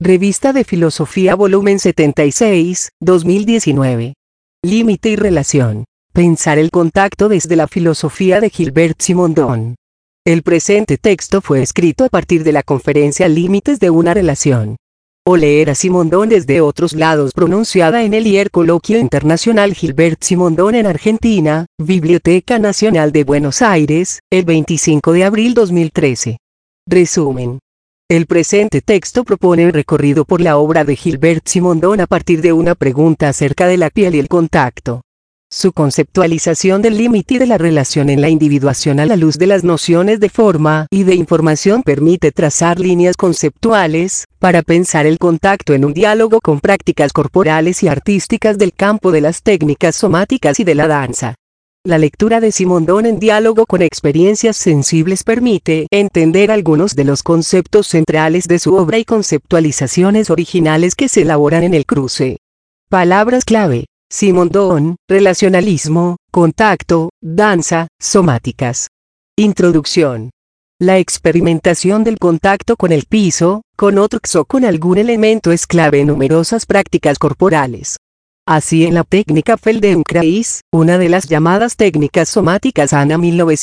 Revista de Filosofía volumen 76, 2019. Límite y relación. Pensar el contacto desde la filosofía de Gilbert Simondon. El presente texto fue escrito a partir de la conferencia Límites de una relación. O leer a Simondon desde otros lados pronunciada en el IER Coloquio Internacional Gilbert Simondon en Argentina, Biblioteca Nacional de Buenos Aires, el 25 de abril 2013. Resumen. El presente texto propone un recorrido por la obra de Gilbert Simondon a partir de una pregunta acerca de la piel y el contacto. Su conceptualización del límite y de la relación en la individuación a la luz de las nociones de forma y de información permite trazar líneas conceptuales para pensar el contacto en un diálogo con prácticas corporales y artísticas del campo de las técnicas somáticas y de la danza. La lectura de Simondon en diálogo con experiencias sensibles permite entender algunos de los conceptos centrales de su obra y conceptualizaciones originales que se elaboran en el cruce. Palabras clave: Simondon, relacionalismo, contacto, danza, somáticas. Introducción. La experimentación del contacto con el piso, con otros o con algún elemento es clave en numerosas prácticas corporales. Así en la técnica Feldenkrais, una de las llamadas técnicas somáticas ANA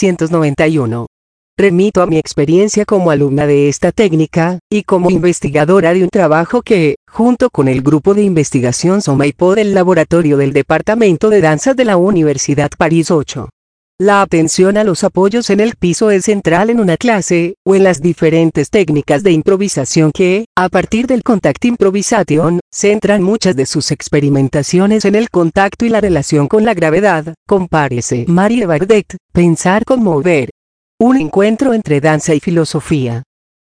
1991. Remito a mi experiencia como alumna de esta técnica, y como investigadora de un trabajo que, junto con el grupo de investigación SOMAIPO del laboratorio del Departamento de Danzas de la Universidad París 8. La atención a los apoyos en el piso es central en una clase, o en las diferentes técnicas de improvisación que, a partir del contact improvisation, centran muchas de sus experimentaciones en el contacto y la relación con la gravedad. Compárese Marie Bardet, Pensar con mover. Un encuentro entre danza y filosofía.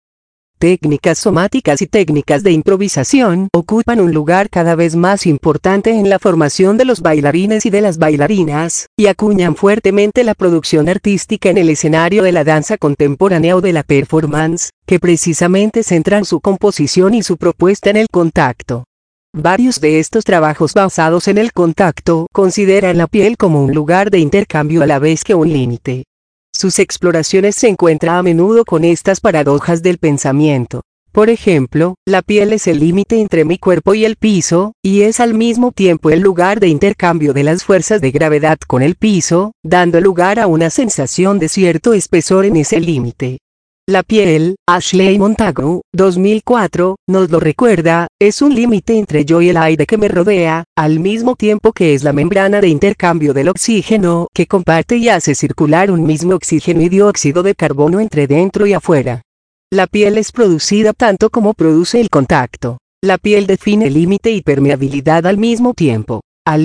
Técnicas somáticas y técnicas de improvisación ocupan un lugar cada vez más importante en la formación de los bailarines y de las bailarinas, y acuñan fuertemente la producción artística en el escenario de la danza contemporánea o de la performance, que precisamente centran su composición y su propuesta en el contacto. Varios de estos trabajos basados en el contacto consideran la piel como un lugar de intercambio a la vez que un límite. Sus exploraciones se encuentran a menudo con estas paradojas del pensamiento. Por ejemplo, la piel es el límite entre mi cuerpo y el piso, y es al mismo tiempo el lugar de intercambio de las fuerzas de gravedad con el piso, dando lugar a una sensación de cierto espesor en ese límite. La piel, Ashley Montagu, 2004, nos lo recuerda, es un límite entre yo y el aire que me rodea, al mismo tiempo que es la membrana de intercambio del oxígeno que comparte y hace circular un mismo oxígeno y dióxido de carbono entre dentro y afuera. La piel es producida tanto como produce el contacto. La piel define límite y permeabilidad al mismo tiempo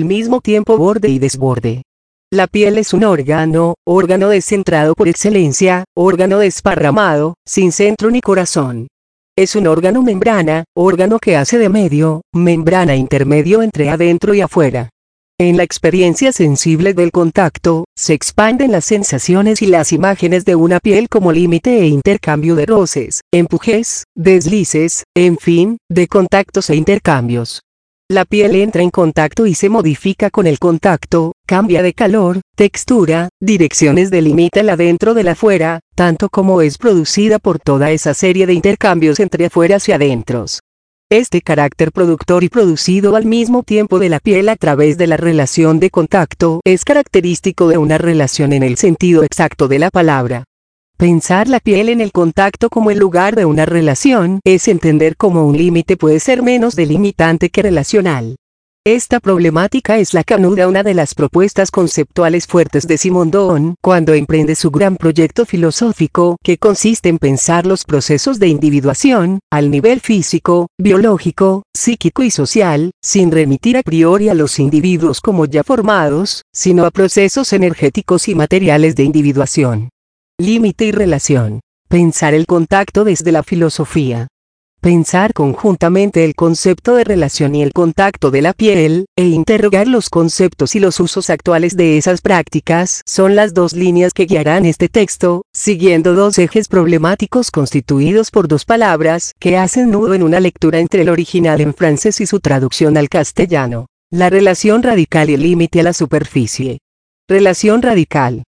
borde y desborde. La piel es un órgano descentrado por excelencia, órgano desparramado, sin centro ni corazón. Es un órgano membrana, órgano que hace de medio, membrana intermedio entre adentro y afuera. En la experiencia sensible del contacto, se expanden las sensaciones y las imágenes de una piel como límite e intercambio de roces, empujes, deslices, en fin, de contactos e intercambios. La piel entra en contacto y se modifica con el contacto, cambia de color, textura, direcciones delimita el adentro del afuera, tanto como es producida por toda esa serie de intercambios entre afueras y adentros. Este carácter productor y producido al mismo tiempo de la piel a través de la relación de contacto es característico de una relación en el sentido exacto de la palabra. Pensar la piel en el contacto como el lugar de una relación es entender cómo un límite puede ser menos delimitante que relacional. Esta problemática es la que anuda una de las propuestas conceptuales fuertes de Simondon cuando emprende su gran proyecto filosófico que consiste en pensar los procesos de individuación, al nivel físico, biológico, psíquico y social, sin remitir a priori a los individuos como ya formados, sino a procesos energéticos y materiales de individuación. Límite y relación. Pensar el contacto desde la filosofía. Pensar conjuntamente el concepto de relación y el contacto de la piel, e interrogar los conceptos y los usos actuales de esas prácticas son las dos líneas que guiarán este texto, siguiendo dos ejes problemáticos constituidos por dos palabras que hacen nudo en una lectura entre el original en francés y su traducción al castellano. La relación radical y el límite a la superficie. Relación radical.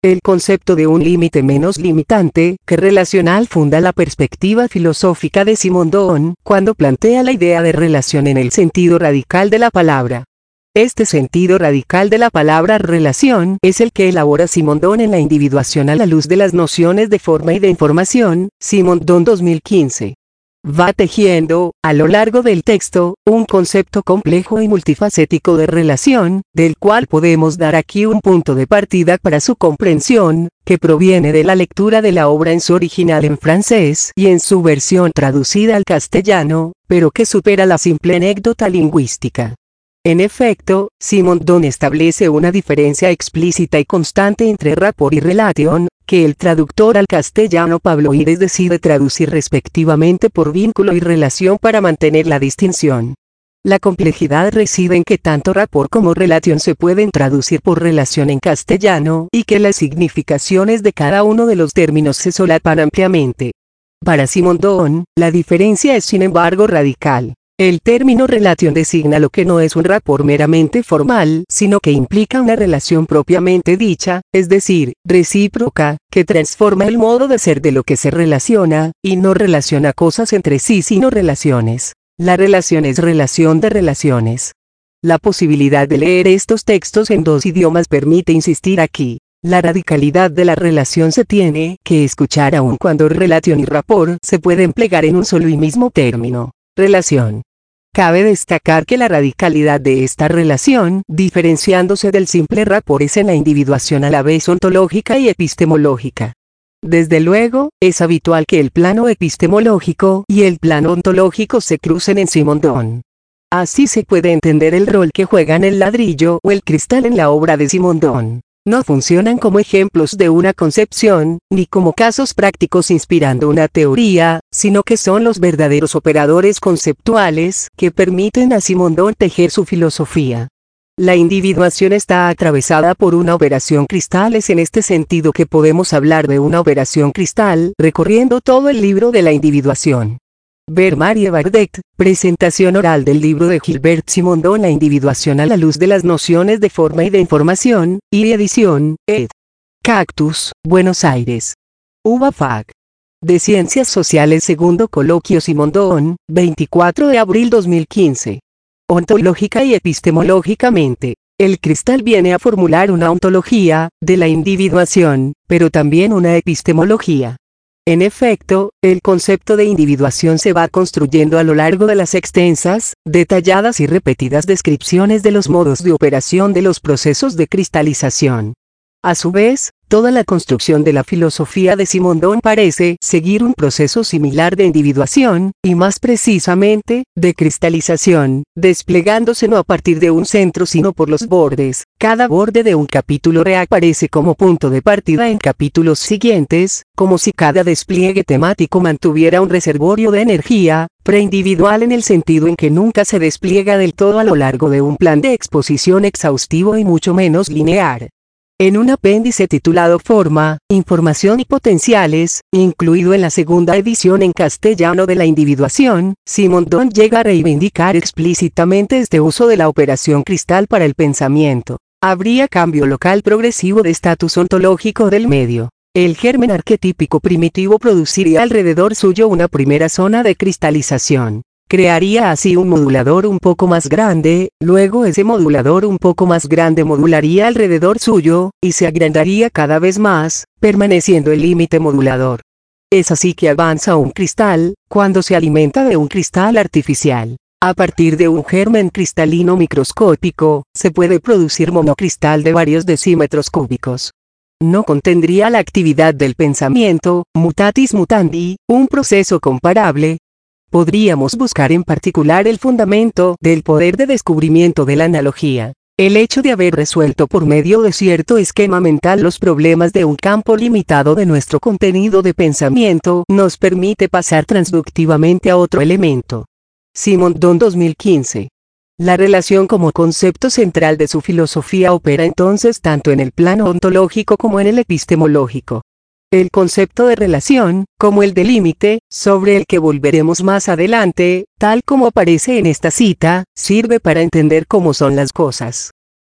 El concepto de un límite menos limitante que relacional funda la perspectiva filosófica de Simondon, cuando plantea la idea de relación en el sentido radical de la palabra. Este sentido radical de la palabra relación es el que elabora Simondon en la individuación a la luz de las nociones de forma y de información, Simondon 2015. Va tejiendo, a lo largo del texto, un concepto complejo y multifacético de relación, del cual podemos dar aquí un punto de partida para su comprensión, que proviene de la lectura de la obra en su original en francés y en su versión traducida al castellano, pero que supera la simple anécdota lingüística. En efecto, Simondon establece una diferencia explícita y constante entre rapport y relation, que el traductor al castellano Pablo Ires decide traducir respectivamente por vínculo y relación para mantener la distinción. La complejidad reside en que tanto rapport como relation se pueden traducir por relación en castellano, y que las significaciones de cada uno de los términos se solapan ampliamente. Para Simondon, la diferencia es sin embargo radical. El término relation designa lo que no es un rapport meramente formal, sino que implica una relación propiamente dicha, es decir, recíproca, que transforma el modo de ser de lo que se relaciona, y no relaciona cosas entre sí sino relaciones. La relación es relación de relaciones. La posibilidad de leer estos textos en dos idiomas permite insistir aquí. La radicalidad de la relación se tiene que escuchar aun cuando relation y rapport se pueden plegar en un solo y mismo término. Relación. Cabe destacar que la radicalidad de esta relación, diferenciándose del simple rapport, es en la individuación a la vez ontológica y epistemológica. Desde luego, es habitual que el plano epistemológico y el plano ontológico se crucen en Simondon. Así se puede entender el rol que juegan el ladrillo o el cristal en la obra de Simondon. No funcionan como ejemplos de una concepción, ni como casos prácticos inspirando una teoría, sino que son los verdaderos operadores conceptuales que permiten a Simondon tejer su filosofía. La individuación está atravesada por una operación cristal. Es en este sentido que podemos hablar de una operación cristal, recorriendo todo el libro de la individuación. Ver Marie Bardet, presentación oral del libro de Gilbert Simondon, La individuación a la luz de las nociones de forma y de información, y edición, ed. Cactus, Buenos Aires. Uva Fac. De Ciencias Sociales, segundo coloquio Simondon, 24 de abril 2015. Ontológica y epistemológicamente, el cristal viene a formular una ontología de la individuación, pero también una epistemología. En efecto, el concepto de individuación se va construyendo a lo largo de las extensas, detalladas y repetidas descripciones de los modos de operación de los procesos de cristalización. A su vez, toda la construcción de la filosofía de Simondon parece seguir un proceso similar de individuación, y más precisamente, de cristalización, desplegándose no a partir de un centro sino por los bordes. Cada borde de un capítulo reaparece como punto de partida en capítulos siguientes, como si cada despliegue temático mantuviera un reservorio de energía, preindividual en el sentido en que nunca se despliega del todo a lo largo de un plan de exposición exhaustivo y mucho menos lineal. En un apéndice titulado Forma, Información y Potenciales, incluido en la segunda edición en castellano de la individuación, Simondon llega a reivindicar explícitamente este uso de la operación cristal para el pensamiento. Habría cambio local progresivo de estatus ontológico del medio. El germen arquetípico primitivo produciría alrededor suyo una primera zona de cristalización. Crearía así un modulador un poco más grande, luego ese modulador un poco más grande modularía alrededor suyo, y se agrandaría cada vez más, permaneciendo el límite modulador. Es así que avanza un cristal, cuando se alimenta de un cristal artificial. A partir de un germen cristalino microscópico, se puede producir monocristal de varios decímetros cúbicos. No contendría la actividad del pensamiento, mutatis mutandi, un proceso comparable. Podríamos buscar en particular el fundamento del poder de descubrimiento de la analogía. El hecho de haber resuelto por medio de cierto esquema mental los problemas de un campo limitado de nuestro contenido de pensamiento nos permite pasar transductivamente a otro elemento. Simondon 2015. La relación como concepto central de su filosofía opera entonces tanto en el plano ontológico como en el epistemológico. El concepto de relación, como el de límite, sobre el que volveremos más adelante, tal como aparece en esta cita, sirve para entender cómo son las cosas.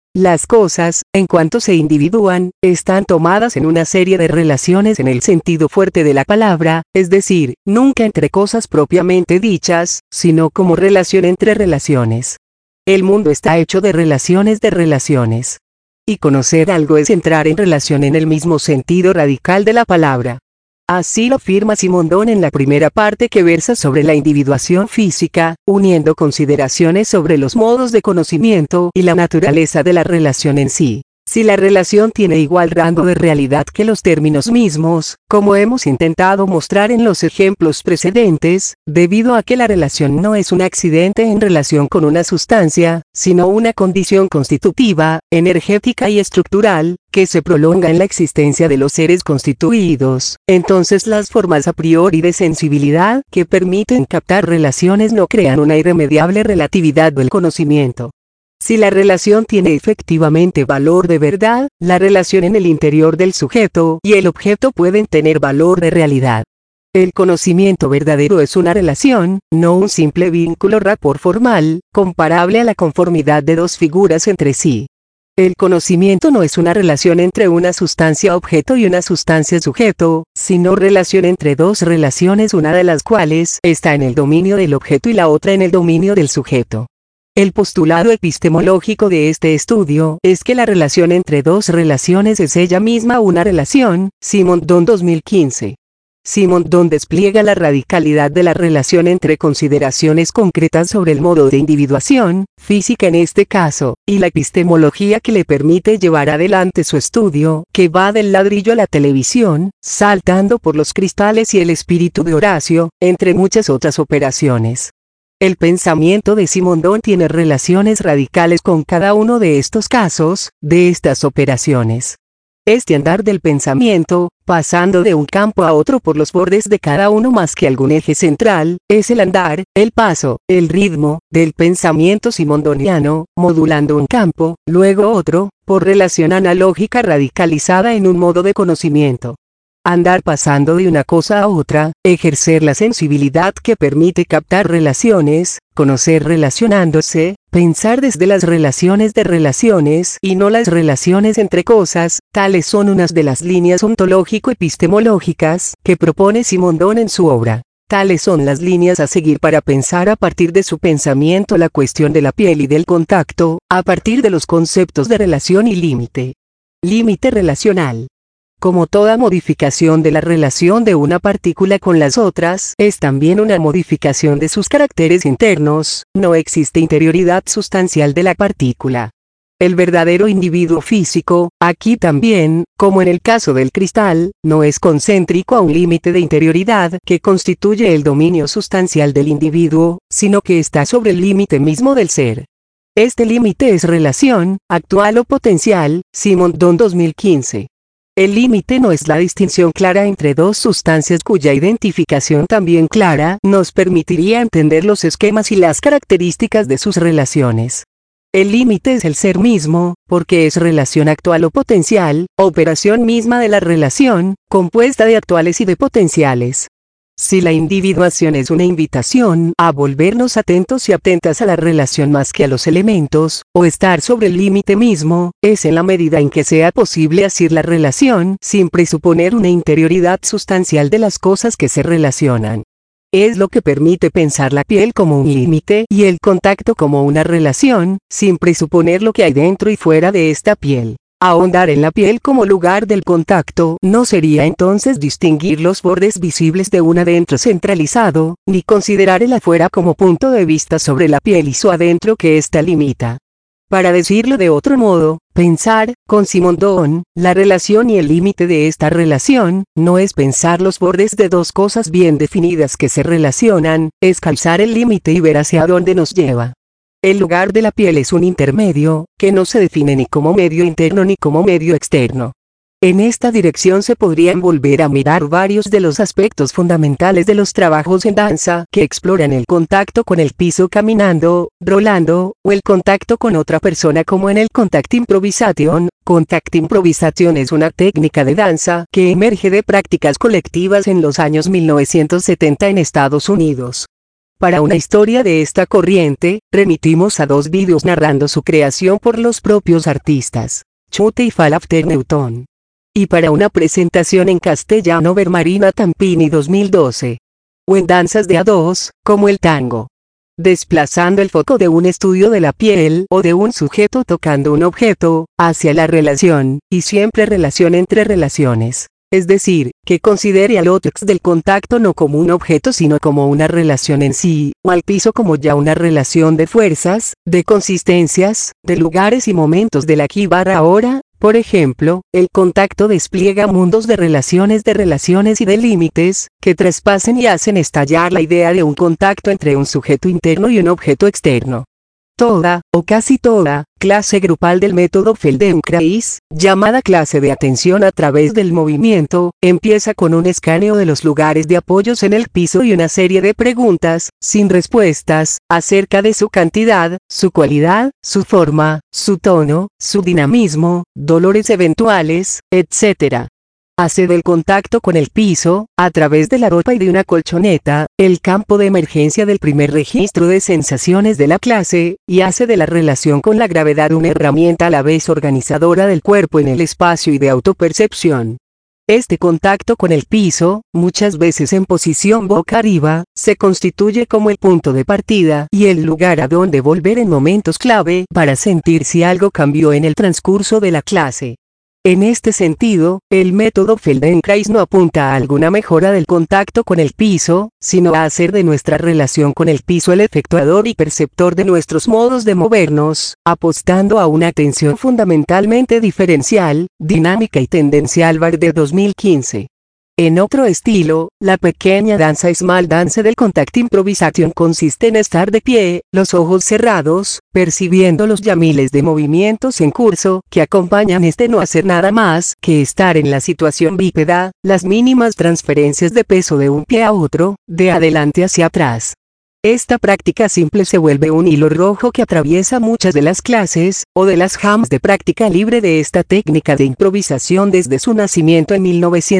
Las cosas, en cuanto se individúan, están tomadas en una serie de relaciones en el sentido fuerte de la palabra, es decir, nunca entre cosas propiamente dichas, sino como relación entre relaciones. El mundo está hecho de relaciones. Y conocer algo es entrar en relación en el mismo sentido radical de la palabra. Así lo afirma Simondon en la primera parte que versa sobre la individuación física, uniendo consideraciones sobre los modos de conocimiento y la naturaleza de la relación en sí. Si la relación tiene igual rango de realidad que los términos mismos, como hemos intentado mostrar en los ejemplos precedentes, debido a que la relación no es un accidente en relación con una sustancia, sino una condición constitutiva, energética y estructural, que se prolonga en la existencia de los seres constituidos, entonces las formas a priori de sensibilidad que permiten captar relaciones no crean una irremediable relatividad del conocimiento. Si la relación tiene efectivamente valor de verdad, la relación en el interior del sujeto y el objeto pueden tener valor de realidad. El conocimiento verdadero es una relación, no un simple vínculo rapport formal, comparable a la conformidad de dos figuras entre sí. El conocimiento no es una relación entre una sustancia objeto y una sustancia sujeto, sino relación entre dos relaciones, una de las cuales está en el dominio del objeto y la otra en el dominio del sujeto. El postulado epistemológico de este estudio es que la relación entre dos relaciones es ella misma una relación, Simondon 2015. Simondon despliega la radicalidad de la relación entre consideraciones concretas sobre el modo de individuación, física en este caso, y la epistemología que le permite llevar adelante su estudio, que va del ladrillo a la televisión, saltando por los cristales y el espíritu de Horacio, entre muchas otras operaciones. El pensamiento de Simondon tiene relaciones radicales con cada uno de estos casos, de estas operaciones. Este andar del pensamiento, pasando de un campo a otro por los bordes de cada uno más que algún eje central, es el andar, el paso, el ritmo, del pensamiento simondoniano, modulando un campo, luego otro, por relación analógica radicalizada en un modo de conocimiento. Andar pasando de una cosa a otra, ejercer la sensibilidad que permite captar relaciones, conocer relacionándose, pensar desde las relaciones de relaciones y no las relaciones entre cosas, tales son unas de las líneas ontológico-epistemológicas que propone Simondon en su obra. Tales son las líneas a seguir para pensar a partir de su pensamiento la cuestión de la piel y del contacto, a partir de los conceptos de relación y límite. Límite relacional. Como toda modificación de la relación de una partícula con las otras, es también una modificación de sus caracteres internos, no existe interioridad sustancial de la partícula. El verdadero individuo físico, aquí también, como en el caso del cristal, no es concéntrico a un límite de interioridad que constituye el dominio sustancial del individuo, sino que está sobre el límite mismo del ser. Este límite es relación, actual o potencial, Simondon 2015. El límite no es la distinción clara entre dos sustancias cuya identificación también clara nos permitiría entender los esquemas y las características de sus relaciones. El límite es el ser mismo, porque es relación actual o potencial, operación misma de la relación, compuesta de actuales y de potenciales. Si la individuación es una invitación a volvernos atentos y atentas a la relación más que a los elementos, o estar sobre el límite mismo, es en la medida en que sea posible asir la relación sin presuponer una interioridad sustancial de las cosas que se relacionan. Es lo que permite pensar la piel como un límite y el contacto como una relación, sin presuponer lo que hay dentro y fuera de esta piel. Ahondar en la piel como lugar del contacto no sería entonces distinguir los bordes visibles de un adentro centralizado, ni considerar el afuera como punto de vista sobre la piel y su adentro que ésta limita. Para decirlo de otro modo, pensar, con Simondon, la relación y el límite de esta relación, no es pensar los bordes de dos cosas bien definidas que se relacionan, es calzar el límite y ver hacia dónde nos lleva. El lugar de la piel es un intermedio, que no se define ni como medio interno ni como medio externo. En esta dirección se podrían volver a mirar varios de los aspectos fundamentales de los trabajos en danza que exploran el contacto con el piso caminando, rolando, o el contacto con otra persona como en el contact improvisation. Contact improvisation es una técnica de danza que emerge de prácticas colectivas en los años 1970 en Estados Unidos. Para una historia de esta corriente, remitimos a dos vídeos narrando su creación por los propios artistas, Chute y Fall After Newton. Y para una presentación en castellano ver Marina Tampini 2012. O en danzas de a dos, como el tango. Desplazando el foco de un estudio de la piel o de un sujeto tocando un objeto, hacia la relación, y siempre relación entre relaciones. Es decir, que considere al ótex del contacto no como un objeto sino como una relación en sí, o al piso como ya una relación de fuerzas, de consistencias, de lugares y momentos del aquí/ahora. Por ejemplo, el contacto despliega mundos de relaciones y de límites, que traspasen y hacen estallar la idea de un contacto entre un sujeto interno y un objeto externo. Toda, o casi toda, clase grupal del método Feldenkrais, llamada clase de atención a través del movimiento, empieza con un escaneo de los lugares de apoyos en el piso y una serie de preguntas, sin respuestas, acerca de su cantidad, su cualidad, su forma, su tono, su dinamismo, dolores eventuales, etc. Hace del contacto con el piso, a través de la ropa y de una colchoneta, el campo de emergencia del primer registro de sensaciones de la clase, y hace de la relación con la gravedad una herramienta a la vez organizadora del cuerpo en el espacio y de autopercepción. Este contacto con el piso, muchas veces en posición boca arriba, se constituye como el punto de partida y el lugar a donde volver en momentos clave para sentir si algo cambió en el transcurso de la clase. En este sentido, el método Feldenkrais no apunta a alguna mejora del contacto con el piso, sino a hacer de nuestra relación con el piso el efectuador y perceptor de nuestros modos de movernos, apostando a una atención fundamentalmente diferencial, dinámica y tendencial. de 2015. En otro estilo, la pequeña danza Small Dance del Contact Improvisation consiste en estar de pie, los ojos cerrados, percibiendo los ya miles de movimientos en curso que acompañan no hacer nada más que estar en la situación bípeda, las mínimas transferencias de peso de un pie a otro, de adelante hacia atrás. Esta práctica simple se vuelve un hilo rojo que atraviesa muchas de las clases, o de las jams de práctica libre de esta técnica de improvisación desde su nacimiento en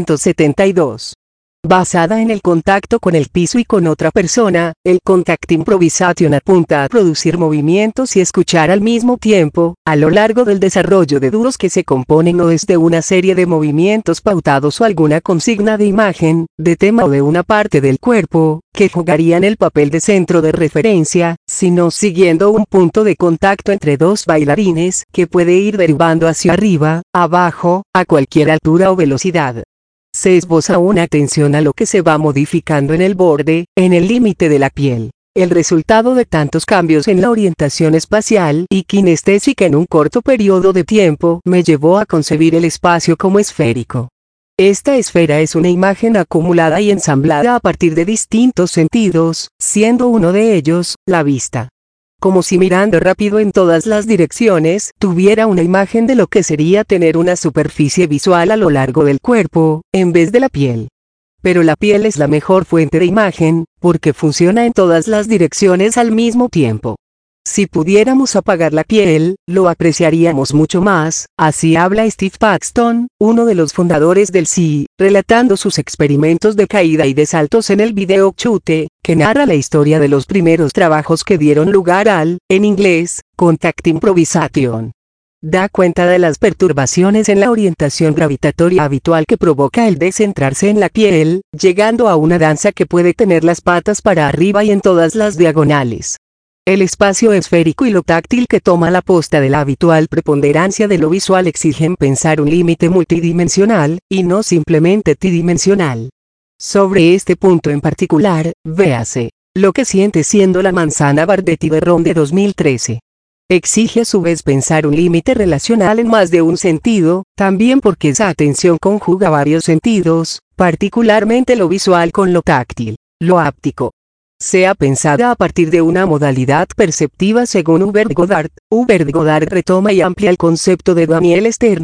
1972. Basada en el contacto con el piso y con otra persona, el Contact Improvisation apunta a producir movimientos y escuchar al mismo tiempo, a lo largo del desarrollo de dúos que se componen no desde una serie de movimientos pautados o alguna consigna de imagen, de tema o de una parte del cuerpo, que jugarían el papel de centro de referencia, sino siguiendo un punto de contacto entre dos bailarines que puede ir derivando hacia arriba, abajo, a cualquier altura o velocidad. Se esboza una atención a lo que se va modificando en el borde, en el límite de la piel. El resultado de tantos cambios en la orientación espacial y kinestésica en un corto periodo de tiempo me llevó a concebir el espacio como esférico. Esta esfera es una imagen acumulada y ensamblada a partir de distintos sentidos, siendo uno de ellos, la vista. Como si mirando rápido en todas las direcciones, tuviera una imagen de lo que sería tener una superficie visual a lo largo del cuerpo, en vez de la piel. Pero la piel es la mejor fuente de imagen, porque funciona en todas las direcciones al mismo tiempo. Si pudiéramos apagar la piel, lo apreciaríamos mucho más. Así habla Steve Paxton, uno de los fundadores del SI, relatando sus experimentos de caída y de saltos en el video Chute, que narra la historia de los primeros trabajos que dieron lugar al, en inglés, Contact Improvisation. Da cuenta de las perturbaciones en la orientación gravitatoria habitual que provoca el descentrarse en la piel, llegando a una danza que puede tener las patas para arriba y en todas las diagonales. El espacio esférico y lo táctil que toma la posta de la habitual preponderancia de lo visual exigen pensar un límite multidimensional, y no simplemente tridimensional. Sobre este punto en particular, véase, lo que siente siendo la manzana Bardetti de Rom de 2013. Exige a su vez pensar un límite relacional en más de un sentido, también porque esa atención conjuga varios sentidos, particularmente lo visual con lo táctil, lo áptico. Sea pensada a partir de una modalidad perceptiva según Hubert Goddard. Hubert Goddard retoma y amplía el concepto de Daniel Stern,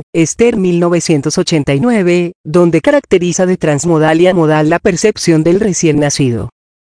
1989, donde caracteriza de transmodal y amodal la percepción del recién nacido.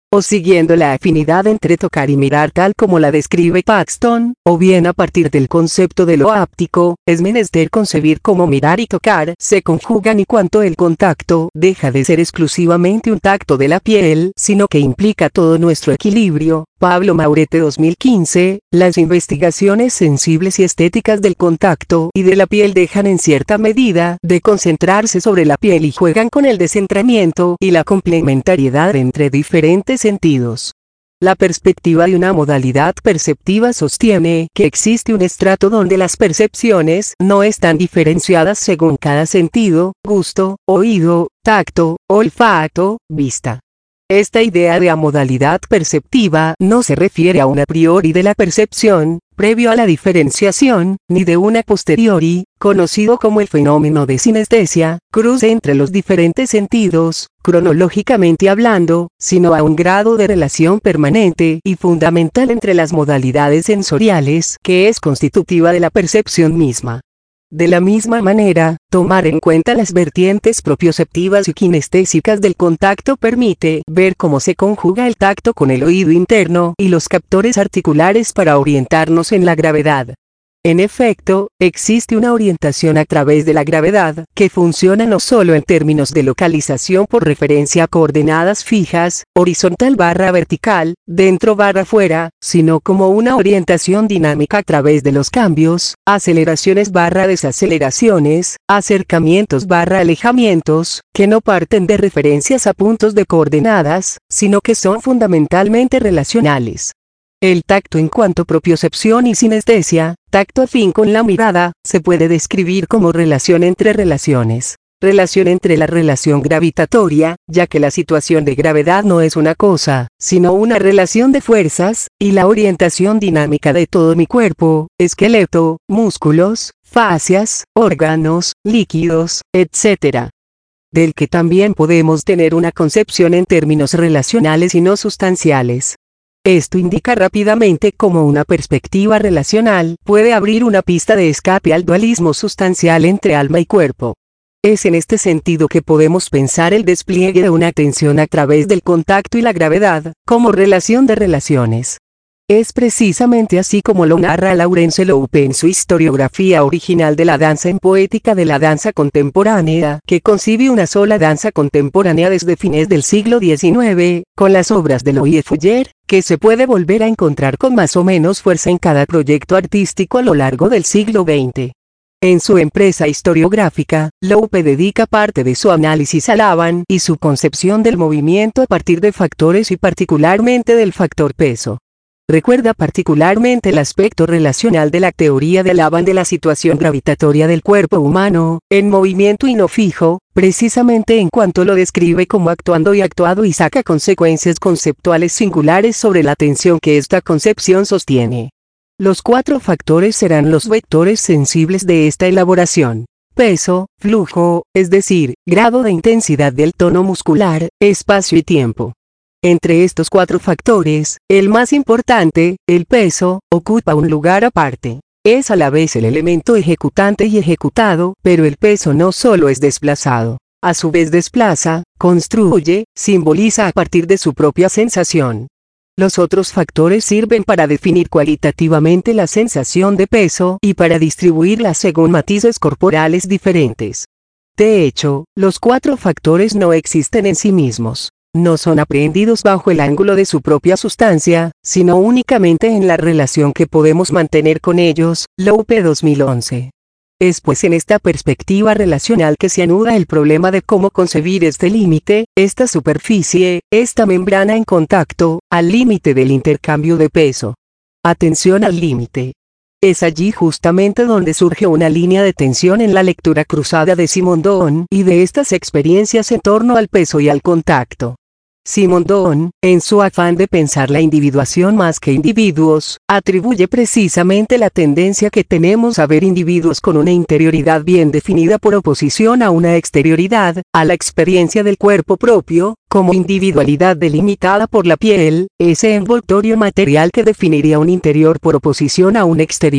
o siguiendo la afinidad entre tocar y mirar tal como la describe Paxton, o bien a partir del concepto de lo háptico, es menester concebir cómo mirar y tocar se conjugan y cuánto el contacto deja de ser exclusivamente un tacto de la piel, sino que implica todo nuestro equilibrio. Pablo Maurete 2015, las investigaciones sensibles y estéticas del contacto y de la piel dejan en cierta medida de concentrarse sobre la piel y juegan con el descentramiento y la complementariedad entre diferentes sentidos. La perspectiva de una modalidad perceptiva sostiene que existe un estrato donde las percepciones no están diferenciadas según cada sentido: gusto, oído, tacto, olfato, vista. Esta idea de amodalidad perceptiva no se refiere a un a priori de la percepción, previo a la diferenciación, ni de un a posteriori, conocido como el fenómeno de sinestesia, cruce entre los diferentes sentidos, cronológicamente hablando, sino a un grado de relación permanente y fundamental entre las modalidades sensoriales que es constitutiva de la percepción misma. De la misma manera, tomar en cuenta las vertientes propioceptivas y kinestésicas del contacto permite ver cómo se conjuga el tacto con el oído interno y los captores articulares para orientarnos en la gravedad. En efecto, existe una orientación a través de la gravedad, que funciona no solo en términos de localización por referencia a coordenadas fijas, horizontal barra vertical, dentro barra fuera, sino como una orientación dinámica a través de los cambios, aceleraciones barra desaceleraciones, acercamientos barra alejamientos, que no parten de referencias a puntos de coordenadas, sino que son fundamentalmente relacionales. El tacto en cuanto propiocepción y sinestesia, tacto afín con la mirada, se puede describir como relación entre relaciones. Relación entre la relación gravitatoria, ya que la situación de gravedad no es una cosa, sino una relación de fuerzas, y la orientación dinámica de todo mi cuerpo, esqueleto, músculos, fascias, órganos, líquidos, etc. Del que también podemos tener una concepción en términos relacionales y no sustanciales. Esto indica rápidamente cómo una perspectiva relacional puede abrir una pista de escape al dualismo sustancial entre alma y cuerpo. Es en este sentido que podemos pensar el despliegue de una atención a través del contacto y la gravedad, como relación de relaciones. Es precisamente así como lo narra Laurence Loupe en su historiografía original de la danza en poética de la danza contemporánea, que concibe una sola danza contemporánea desde fines del siglo XIX, con las obras de Louis Fouillère, que se puede volver a encontrar con más o menos fuerza en cada proyecto artístico a lo largo del siglo XX. En su empresa historiográfica, Loupe dedica parte de su análisis a Laban y su concepción del movimiento a partir de factores y particularmente del factor peso. Recuerda particularmente el aspecto relacional de la teoría de Laban de la situación gravitatoria del cuerpo humano, en movimiento y no fijo, precisamente en cuanto lo describe como actuando y actuado y saca consecuencias conceptuales singulares sobre la tensión que esta concepción sostiene. Los 4 factores serán los vectores sensibles de esta elaboración: peso, flujo, es decir, grado de intensidad del tono muscular, espacio y tiempo. Entre estos 4 factores, el más importante, el peso, ocupa un lugar aparte. Es a la vez el elemento ejecutante y ejecutado, pero el peso no solo es desplazado. A su vez desplaza, construye, simboliza a partir de su propia sensación. Los otros factores sirven para definir cualitativamente la sensación de peso y para distribuirla según matices corporales diferentes. De hecho, los 4 factores no existen en sí mismos. No son aprehendidos bajo el ángulo de su propia sustancia, sino únicamente en la relación que podemos mantener con ellos. Loupe 2011. Es pues en esta perspectiva relacional que se anuda el problema de cómo concebir este límite, esta superficie, esta membrana en contacto, al límite del intercambio de peso. Atención al límite. Es allí justamente donde surge una línea de tensión en la lectura cruzada de Simondon y de estas experiencias en torno al peso y al contacto. Simondon, en su afán de pensar la individuación más que individuos, atribuye precisamente la tendencia que tenemos a ver individuos con una interioridad bien definida por oposición a una exterioridad, a la experiencia del cuerpo propio, como individualidad delimitada por la piel, ese envoltorio material que definiría un interior por oposición a un exterior.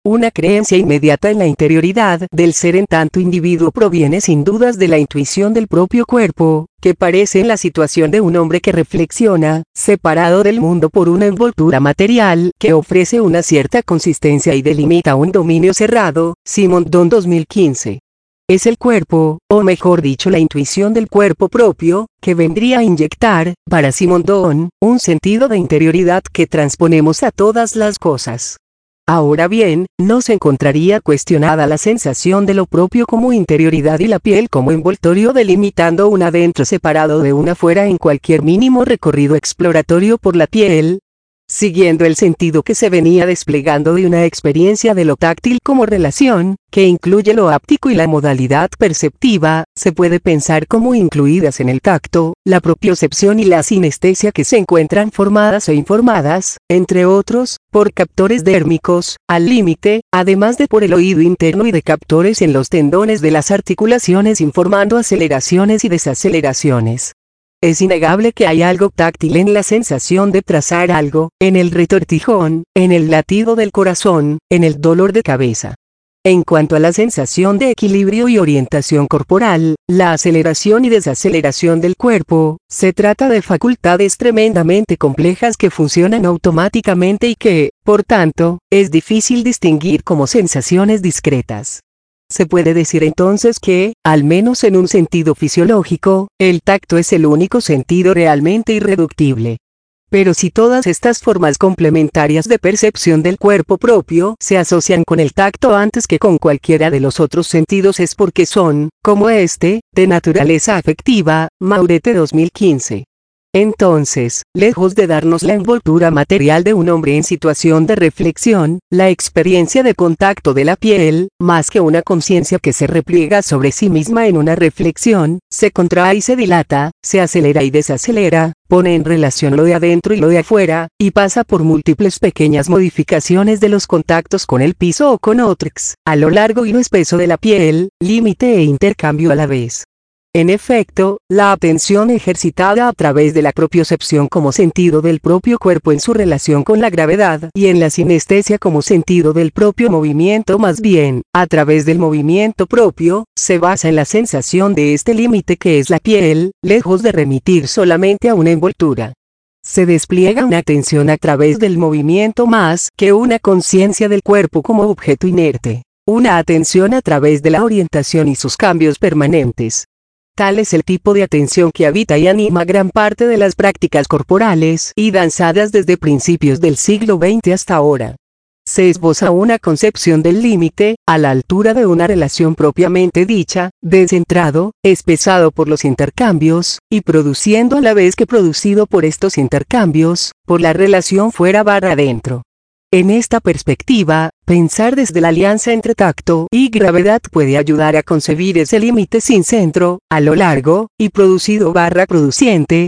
Una creencia inmediata en la interioridad del ser en tanto individuo proviene sin dudas de la intuición del propio cuerpo, que parece en la situación de un hombre que reflexiona, separado del mundo por una envoltura material que ofrece una cierta consistencia y delimita un dominio cerrado. Simondon 2015. Es el cuerpo, o mejor dicho la intuición del cuerpo propio, que vendría a inyectar, para Simondon, un sentido de interioridad que transponemos a todas las cosas. Ahora bien, no se encontraría cuestionada la sensación de lo propio como interioridad y la piel como envoltorio delimitando un adentro separado de un afuera en cualquier mínimo recorrido exploratorio por la piel, siguiendo el sentido que se venía desplegando de una experiencia de lo táctil como relación, que incluye lo áptico y la modalidad perceptiva, se puede pensar como incluidas en el tacto, la propiocepción y la sinestesia que se encuentran formadas e informadas, entre otros, por captores dérmicos, al límite, además de por el oído interno y de captores en los tendones de las articulaciones informando aceleraciones y desaceleraciones. Es innegable que hay algo táctil en la sensación de trazar algo, en el retortijón, en el latido del corazón, en el dolor de cabeza. En cuanto a la sensación de equilibrio y orientación corporal, la aceleración y desaceleración del cuerpo, se trata de facultades tremendamente complejas que funcionan automáticamente y que, por tanto, es difícil distinguir como sensaciones discretas. Se puede decir entonces que, al menos en un sentido fisiológico, el tacto es el único sentido realmente irreductible. Pero si todas estas formas complementarias de percepción del cuerpo propio se asocian con el tacto antes que con cualquiera de los otros sentidos es porque son, como este, de naturaleza afectiva. Maurete 2015. Entonces, lejos de darnos la envoltura material de un hombre en situación de reflexión, la experiencia de contacto de la piel, más que una conciencia que se repliega sobre sí misma en una reflexión, se contrae y se dilata, se acelera y desacelera, pone en relación lo de adentro y lo de afuera, y pasa por múltiples pequeñas modificaciones de los contactos con el piso o con otros, a lo largo y lo espeso de la piel, límite e intercambio a la vez. En efecto, la atención ejercitada a través de la propiocepción como sentido del propio cuerpo en su relación con la gravedad y en la sinestesia como sentido del propio movimiento más bien, a través del movimiento propio, se basa en la sensación de este límite que es la piel, lejos de remitir solamente a una envoltura. Se despliega una atención a través del movimiento más que una conciencia del cuerpo como objeto inerte, una atención a través de la orientación y sus cambios permanentes. Tal es el tipo de atención que habita y anima gran parte de las prácticas corporales y danzadas desde principios del siglo XX hasta ahora. Se esboza una concepción del límite, a la altura de una relación propiamente dicha, descentrado, espesado por los intercambios, y produciendo a la vez que producido por estos intercambios, por la relación fuera/adentro. En esta perspectiva, pensar desde la alianza entre tacto y gravedad puede ayudar a concebir ese límite sin centro, a lo largo, y producido/produciente,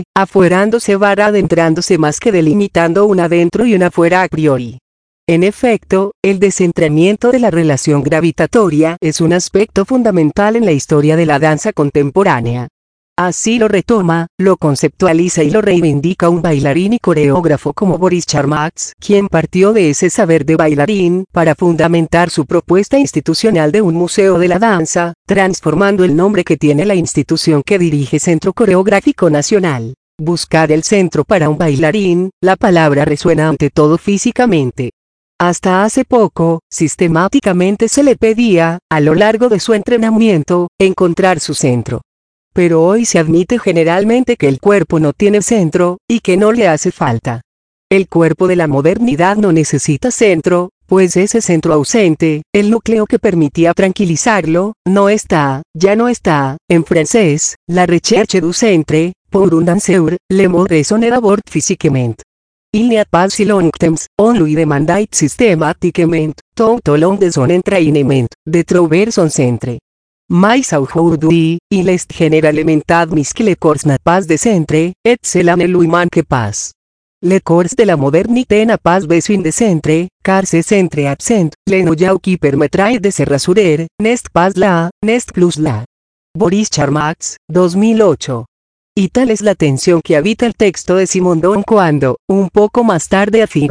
afuerándose/adentrándose más que delimitando un adentro y un afuera a priori. En efecto, el descentramiento de la relación gravitatoria es un aspecto fundamental en la historia de la danza contemporánea. Así lo retoma, lo conceptualiza y lo reivindica un bailarín y coreógrafo como Boris Charmats, quien partió de ese saber de bailarín para fundamentar su propuesta institucional de un museo de la danza, transformando el nombre que tiene la institución que dirige Centro Coreográfico Nacional. Buscar el centro para un bailarín, la palabra resuena ante todo físicamente. Hasta hace poco, sistemáticamente se le pedía, a lo largo de su entrenamiento, encontrar su centro. Pero hoy se admite generalmente que el cuerpo no tiene centro, y que no le hace falta. El cuerpo de la modernidad no necesita centro, pues ese centro ausente, el núcleo que permitía tranquilizarlo, no está, ya no está. En francés, la recherche du centre, pour un danseur, le mot raisonné d'abord physiquement. Il n'y a pas si longtemps, on lui demandait systématiquement, tout au long de son entraînement, de trouver son centre. Mais aujourd'hui, il est généralement admis que les corps n'a pas de centre, et cela ne lui manque pas. Les corps de la modernité n'a pas besoin de centre, car ce centre absent, le noyau qui permettrait de se rassurer, n'est pas là, n'est plus là. Boris Charmats, 2008. Y tal es la tensión que habita el texto de Simondon cuando, un poco más tarde afirma: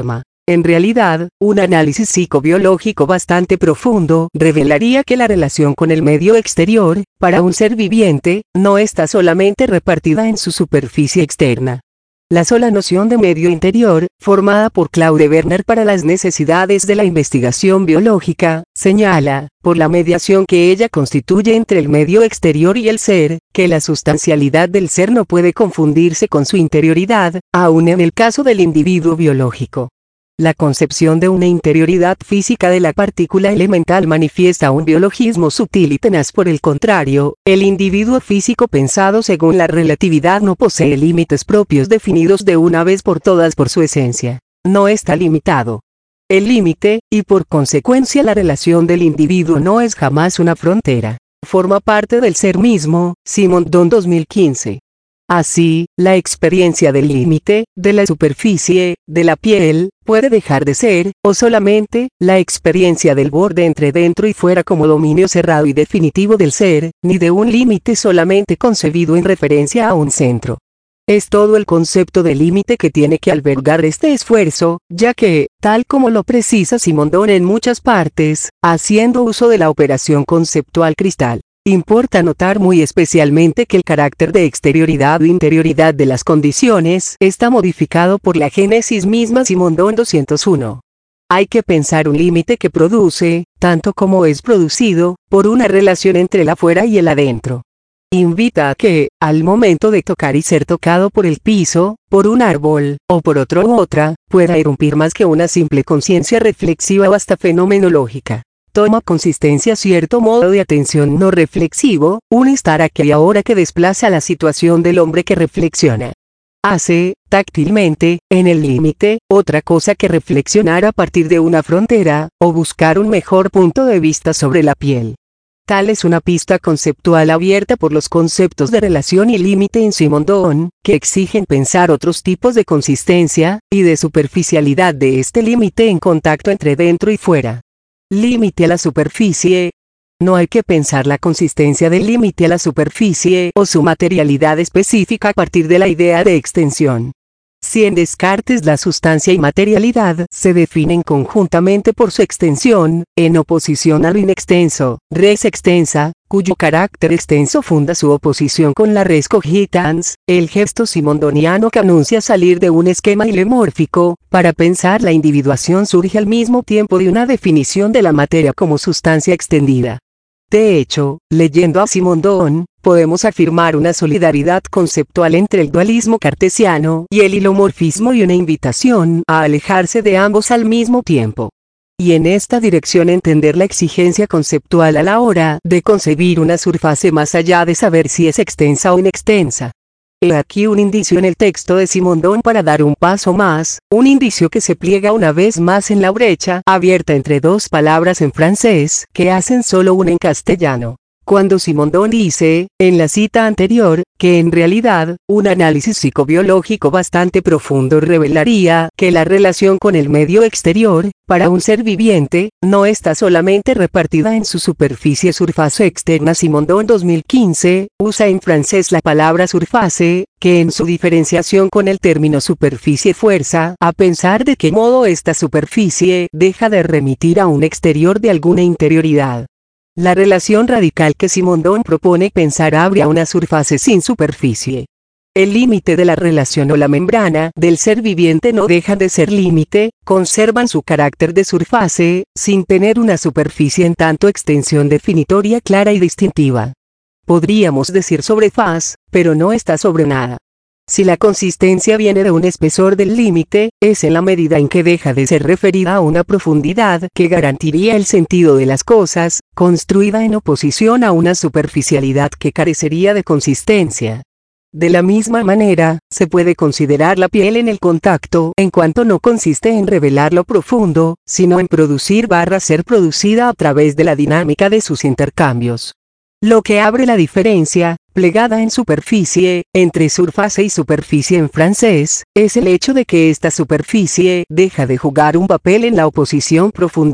En realidad, un análisis psicobiológico bastante profundo revelaría que la relación con el medio exterior, para un ser viviente, no está solamente repartida en su superficie externa. La sola noción de medio interior, formada por Claude Berner para las necesidades de la investigación biológica, señala, por la mediación que ella constituye entre el medio exterior y el ser, que la sustancialidad del ser no puede confundirse con su interioridad, aun en el caso del individuo biológico. La concepción de una interioridad física de la partícula elemental manifiesta un biologismo sutil y tenaz. Por el contrario, el individuo físico pensado según la relatividad no posee límites propios definidos de una vez por todas por su esencia. No está limitado. El límite, y por consecuencia la relación del individuo no es jamás una frontera. Forma parte del ser mismo. Simondon 2015. Así, la experiencia del límite, de la superficie, de la piel, puede dejar de ser, o solamente, la experiencia del borde entre dentro y fuera como dominio cerrado y definitivo del ser, ni de un límite solamente concebido en referencia a un centro. Es todo el concepto de límite que tiene que albergar este esfuerzo, ya que, tal como lo precisa Simondon en muchas partes, haciendo uso de la operación conceptual cristal, importa notar muy especialmente que el carácter de exterioridad o interioridad de las condiciones está modificado por la génesis misma. Simondon 201. Hay que pensar un límite que produce, tanto como es producido, por una relación entre el afuera y el adentro. Invita a que, al momento de tocar y ser tocado por el piso, por un árbol, o por otro u otra, pueda irrumpir más que una simple conciencia reflexiva o hasta fenomenológica. Toma consistencia cierto modo de atención no reflexivo, un estar aquí y ahora que desplaza la situación del hombre que reflexiona. Hace, táctilmente, en el límite, otra cosa que reflexionar a partir de una frontera, o buscar un mejor punto de vista sobre la piel. Tal es una pista conceptual abierta por los conceptos de relación y límite en Simondon, que exigen pensar otros tipos de consistencia, y de superficialidad de este límite en contacto entre dentro y fuera. Límite a la superficie. No hay que pensar la consistencia del límite a la superficie o su materialidad específica a partir de la idea de extensión. Si en Descartes la sustancia y materialidad se definen conjuntamente por su extensión, en oposición a lo inextenso, res extensa, cuyo carácter extenso funda su oposición con la res cogitans, el gesto simondoniano que anuncia salir de un esquema ilemórfico, para pensar la individuación surge al mismo tiempo de una definición de la materia como sustancia extendida. De hecho, leyendo a Simondon, podemos afirmar una solidaridad conceptual entre el dualismo cartesiano y el hilomorfismo y una invitación a alejarse de ambos al mismo tiempo. Y en esta dirección entender la exigencia conceptual a la hora de concebir una surface más allá de saber si es extensa o inextensa. He aquí un indicio en el texto de Simondon para dar un paso más, un indicio que se pliega una vez más en la brecha abierta entre dos palabras en francés que hacen solo una en castellano. Cuando Simondon dice, en la cita anterior, que en realidad, un análisis psicobiológico bastante profundo revelaría que la relación con el medio exterior, para un ser viviente, no está solamente repartida en su superficie surface externa. Simondon 2015, usa en francés la palabra surface, que en su diferenciación con el término superficie fuerza a pensar de qué modo esta superficie deja de remitir a un exterior de alguna interioridad. La relación radical que Simondon propone pensar abre a una surface sin superficie. El límite de la relación o la membrana del ser viviente no deja de ser límite, conservan su carácter de surface, sin tener una superficie en tanto extensión definitoria clara y distintiva. Podríamos decir sobre faz, pero no está sobre nada. Si la consistencia viene de un espesor del límite, es en la medida en que deja de ser referida a una profundidad que garantiría el sentido de las cosas, construida en oposición a una superficialidad que carecería de consistencia. De la misma manera, se puede considerar la piel en el contacto en cuanto no consiste en revelar lo profundo, sino en producir/ser producida a través de la dinámica de sus intercambios. Lo que abre la diferencia, plegada en superficie, entre surface y superficie en francés, es el hecho de que esta superficie deja de jugar un papel en la oposición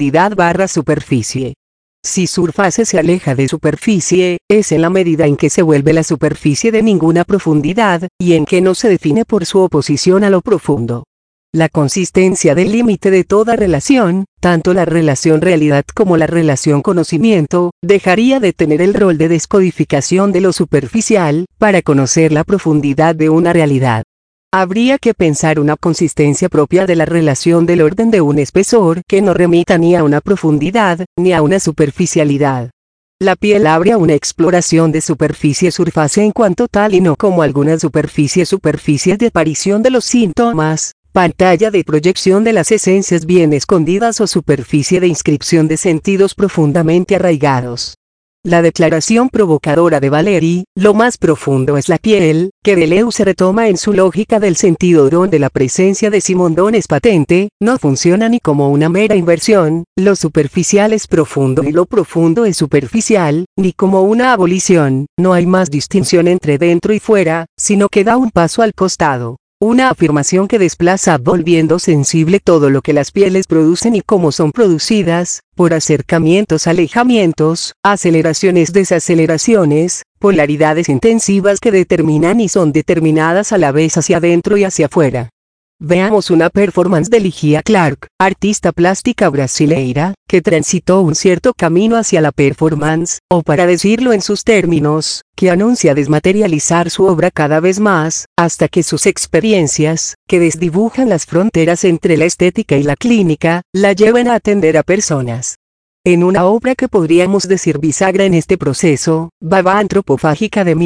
profundidad/superficie. Si surface se aleja de superficie, es en la medida en que se vuelve la superficie de ninguna profundidad, y en que no se define por su oposición a lo profundo. La consistencia del límite de toda relación, tanto la relación realidad como la relación conocimiento, dejaría de tener el rol de descodificación de lo superficial, para conocer la profundidad de una realidad. Habría que pensar una consistencia propia de la relación del orden de un espesor que no remita ni a una profundidad, ni a una superficialidad. La piel abre a una exploración de superficie-surface en cuanto tal y no como algunas superficies de aparición de los síntomas, pantalla de proyección de las esencias bien escondidas o superficie de inscripción de sentidos profundamente arraigados. La declaración provocadora de Valéry, lo más profundo es la piel, que Deleuze retoma en su lógica del sentido donde la presencia de Simondon es patente, no funciona ni como una mera inversión, lo superficial es profundo y lo profundo es superficial, ni como una abolición, no hay más distinción entre dentro y fuera, sino que da un paso al costado. Una afirmación que desplaza volviendo sensible todo lo que las pieles producen y cómo son producidas, por acercamientos, alejamientos, aceleraciones, desaceleraciones, polaridades intensivas que determinan y son determinadas a la vez hacia adentro y hacia afuera. Veamos una performance de Ligia Clark, artista plástica brasileira, que transitó un cierto camino hacia la performance, o para decirlo en sus términos, que anuncia desmaterializar su obra cada vez más, hasta que sus experiencias, que desdibujan las fronteras entre la estética y la clínica, la lleven a atender a personas. En una obra que podríamos decir bisagra en este proceso, Baba Antropofágica de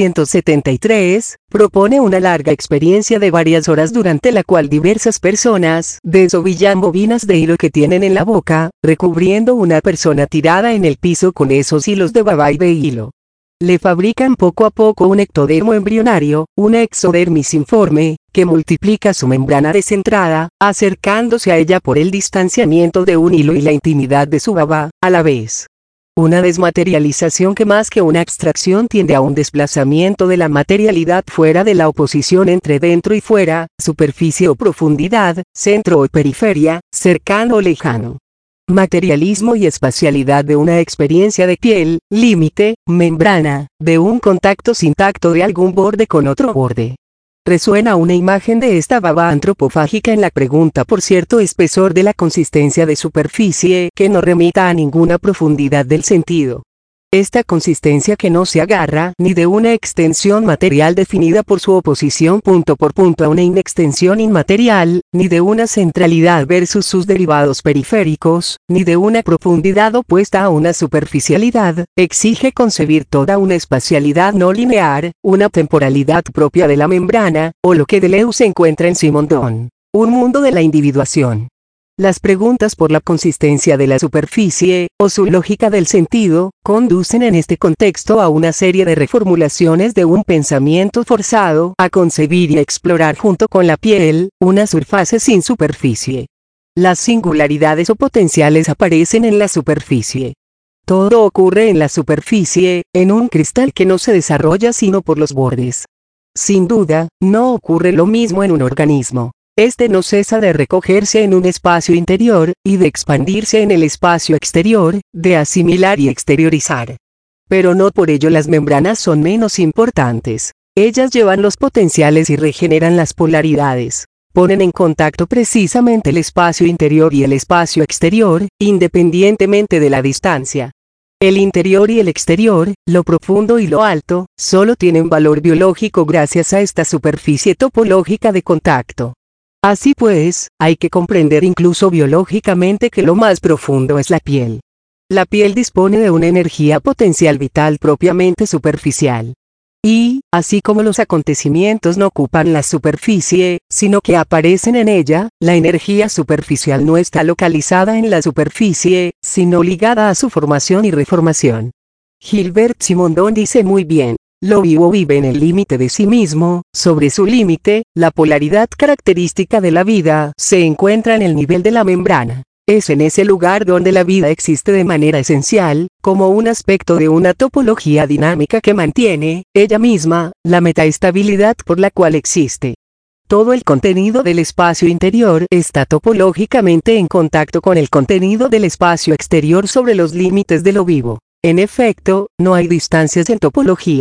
1973, propone una larga experiencia de varias horas durante la cual diversas personas desovillan bobinas de hilo que tienen en la boca, recubriendo una persona tirada en el piso con esos hilos de baba y de hilo. Le fabrican poco a poco un ectodermo embrionario, una exodermis informe, que multiplica su membrana descentrada, acercándose a ella por el distanciamiento de un hilo y la intimidad de su baba, a la vez. Una desmaterialización que más que una abstracción tiende a un desplazamiento de la materialidad fuera de la oposición entre dentro y fuera, superficie o profundidad, centro o periferia, cercano o lejano. Materialismo y espacialidad de una experiencia de piel, límite, membrana, de un contacto sin tacto de algún borde con otro borde. Resuena una imagen de esta baba antropofágica en la pregunta por cierto espesor de la consistencia de superficie que no remita a ninguna profundidad del sentido. Esta consistencia que no se agarra ni de una extensión material definida por su oposición punto por punto a una inextensión inmaterial, ni de una centralidad versus sus derivados periféricos, ni de una profundidad opuesta a una superficialidad, exige concebir toda una espacialidad no lineal, una temporalidad propia de la membrana, o lo que Deleuze encuentra en Simondon, un mundo de la individuación. Las preguntas por la consistencia de la superficie, o su lógica del sentido, conducen en este contexto a una serie de reformulaciones de un pensamiento forzado a concebir y explorar junto con la piel, una surface sin superficie. Las singularidades o potenciales aparecen en la superficie. Todo ocurre en la superficie, en un cristal que no se desarrolla sino por los bordes. Sin duda, no ocurre lo mismo en un organismo. Este no cesa de recogerse en un espacio interior, y de expandirse en el espacio exterior, de asimilar y exteriorizar. Pero no por ello las membranas son menos importantes. Ellas llevan los potenciales y regeneran las polaridades. Ponen en contacto precisamente el espacio interior y el espacio exterior, independientemente de la distancia. El interior y el exterior, lo profundo y lo alto, solo tienen valor biológico gracias a esta superficie topológica de contacto. Así pues, hay que comprender incluso biológicamente que lo más profundo es la piel. La piel dispone de una energía potencial vital propiamente superficial. Y, así como los acontecimientos no ocupan la superficie, sino que aparecen en ella, la energía superficial no está localizada en la superficie, sino ligada a su formación y reformación. Gilbert Simondon dice muy bien. Lo vivo vive en el límite de sí mismo, sobre su límite, la polaridad característica de la vida se encuentra en el nivel de la membrana. Es en ese lugar donde la vida existe de manera esencial, como un aspecto de una topología dinámica que mantiene, ella misma, la metaestabilidad por la cual existe. Todo el contenido del espacio interior está topológicamente en contacto con el contenido del espacio exterior sobre los límites de lo vivo. En efecto, no hay distancias en topología.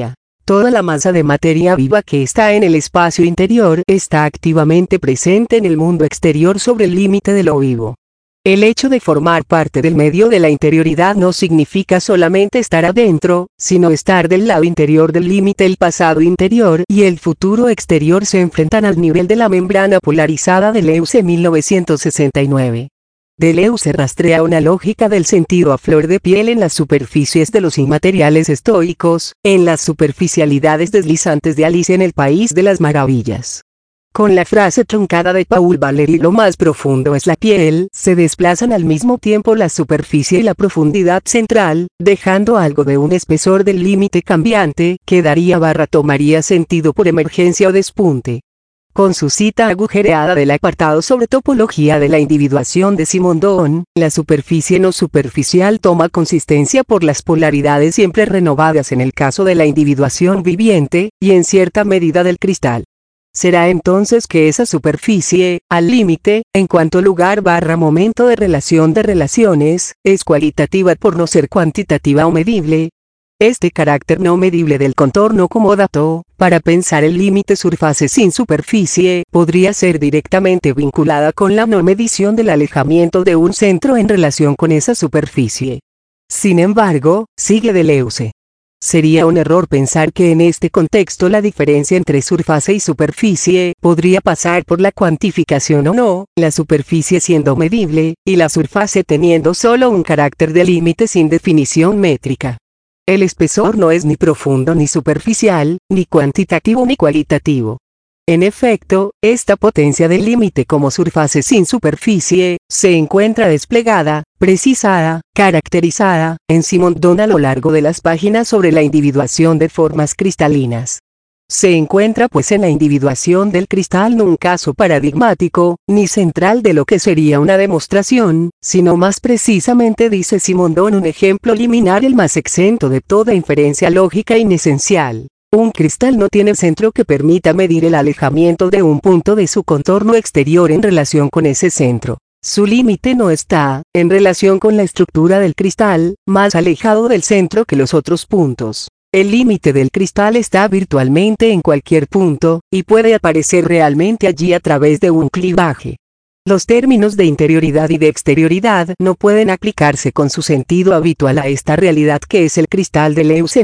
Toda la masa de materia viva que está en el espacio interior está activamente presente en el mundo exterior sobre el límite de lo vivo. El hecho de formar parte del medio de la interioridad no significa solamente estar adentro, sino estar del lado interior del límite. El pasado interior y el futuro exterior se enfrentan al nivel de la membrana polarizada de Deleuze 1969. Deleuze rastrea una lógica del sentido a flor de piel en las superficies de los inmateriales estoicos, en las superficialidades deslizantes de Alicia en el País de las Maravillas. Con la frase truncada de Paul Valéry, lo más profundo es la piel, se desplazan al mismo tiempo la superficie y la profundidad central, dejando algo de un espesor del límite cambiante, que tomaría sentido por emergencia o despunte. Con su cita agujereada del apartado sobre topología de la individuación de Simondon, la superficie no superficial toma consistencia por las polaridades siempre renovadas en el caso de la individuación viviente, y en cierta medida del cristal. Será entonces que esa superficie, al límite, en cuanto lugar/momento de relación de relaciones, es cualitativa por no ser cuantitativa o medible. Este carácter no medible del contorno como dato, para pensar el límite surface sin superficie, podría ser directamente vinculada con la no medición del alejamiento de un centro en relación con esa superficie. Sin embargo, sigue Deleuze. Sería un error pensar que en este contexto la diferencia entre surface y superficie podría pasar por la cuantificación o no, la superficie siendo medible, y la surface teniendo solo un carácter de límite sin definición métrica. El espesor no es ni profundo ni superficial, ni cuantitativo ni cualitativo. En efecto, esta potencia del límite como surface sin superficie, se encuentra desplegada, precisada, caracterizada, en Simondon a lo largo de las páginas sobre la individuación de formas cristalinas. Se encuentra pues en la individuación del cristal no un caso paradigmático, ni central de lo que sería una demostración, sino más precisamente, dice Simondon, un ejemplo liminar, el más exento de toda inferencia lógica inesencial. Un cristal no tiene centro que permita medir el alejamiento de un punto de su contorno exterior en relación con ese centro. Su límite no está, en relación con la estructura del cristal, más alejado del centro que los otros puntos. El límite del cristal está virtualmente en cualquier punto, y puede aparecer realmente allí a través de un clivaje. Los términos de interioridad y de exterioridad no pueden aplicarse con su sentido habitual a esta realidad que es el cristal de Deleuze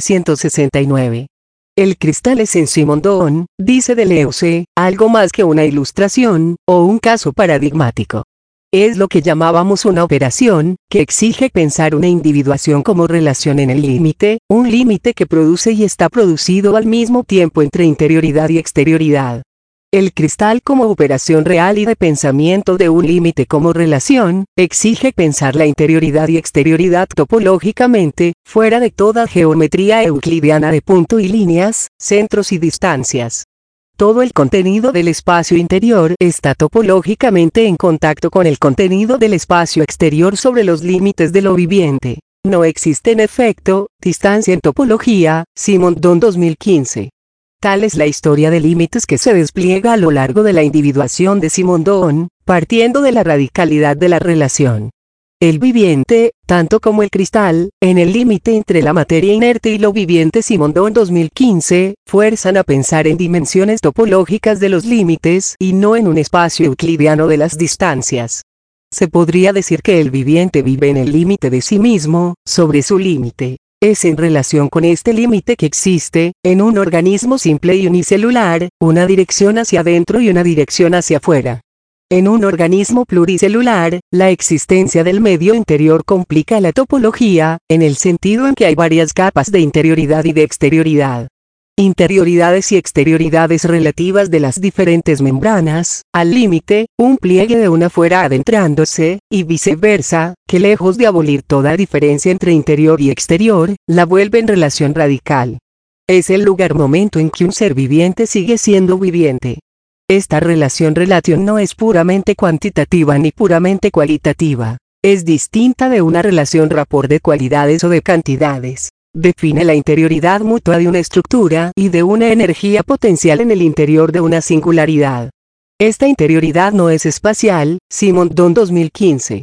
1969. El cristal es en Simondon, dice Deleuze, algo más que una ilustración, o un caso paradigmático. Es lo que llamábamos una operación, que exige pensar una individuación como relación en el límite, un límite que produce y está producido al mismo tiempo entre interioridad y exterioridad. El cristal como operación real y de pensamiento de un límite como relación, exige pensar la interioridad y exterioridad topológicamente, fuera de toda geometría euclidiana de punto y líneas, centros y distancias. Todo el contenido del espacio interior está topológicamente en contacto con el contenido del espacio exterior sobre los límites de lo viviente. No existe en efecto, distancia en topología, Simondon 2015. Tal es la historia de límites que se despliega a lo largo de la individuación de Simondon, partiendo de la radicalidad de la relación. El viviente, tanto como el cristal, en el límite entre la materia inerte y lo viviente, Simondon 2015, fuerzan a pensar en dimensiones topológicas de los límites y no en un espacio euclidiano de las distancias. Se podría decir que el viviente vive en el límite de sí mismo, sobre su límite. Es en relación con este límite que existe, en un organismo simple y unicelular, una dirección hacia adentro y una dirección hacia afuera. En un organismo pluricelular, la existencia del medio interior complica la topología, en el sentido en que hay varias capas de interioridad y de exterioridad. Interioridades y exterioridades relativas de las diferentes membranas, al límite, un pliegue de una fuera adentrándose, y viceversa, que lejos de abolir toda diferencia entre interior y exterior, la vuelve en relación radical. Es el lugar-momento en que un ser viviente sigue siendo viviente. Esta relación no es puramente cuantitativa ni puramente cualitativa. Es distinta de una relación rapport de cualidades o de cantidades. Define la interioridad mutua de una estructura y de una energía potencial en el interior de una singularidad. Esta interioridad no es espacial, Simondon 2015.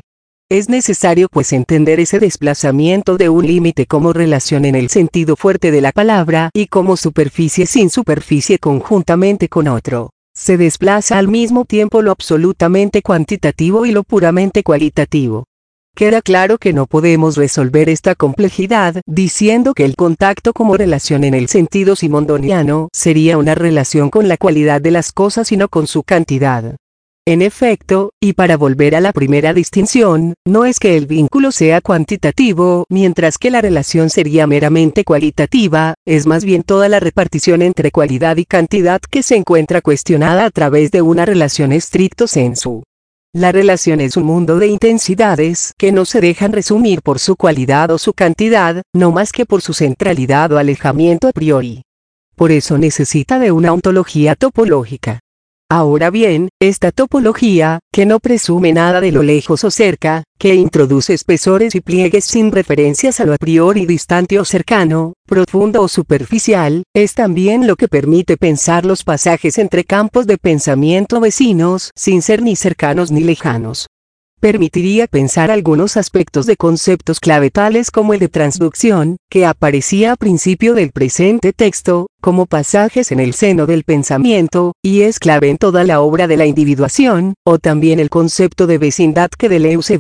Es necesario pues entender ese desplazamiento de un límite como relación en el sentido fuerte de la palabra y como superficie sin superficie conjuntamente con otro. Se desplaza al mismo tiempo lo absolutamente cuantitativo y lo puramente cualitativo. Queda claro que no podemos resolver esta complejidad diciendo que el contacto como relación en el sentido simondoniano sería una relación con la cualidad de las cosas y no con su cantidad. En efecto, y para volver a la primera distinción, no es que el vínculo sea cuantitativo, mientras que la relación sería meramente cualitativa, es más bien toda la repartición entre cualidad y cantidad que se encuentra cuestionada a través de una relación stricto sensu. La relación es un mundo de intensidades que no se dejan resumir por su cualidad o su cantidad, no más que por su centralidad o alejamiento a priori. Por eso necesita de una ontología topológica. Ahora bien, esta topología, que no presume nada de lo lejos o cerca, que introduce espesores y pliegues sin referencias a lo a priori distante o cercano, profundo o superficial, es también lo que permite pensar los pasajes entre campos de pensamiento vecinos, sin ser ni cercanos ni lejanos. Permitiría pensar algunos aspectos de conceptos clave tales como el de transducción, que aparecía a principio del presente texto, como pasajes en el seno del pensamiento, y es clave en toda la obra de la individuación, o también el concepto de vecindad que Deleuze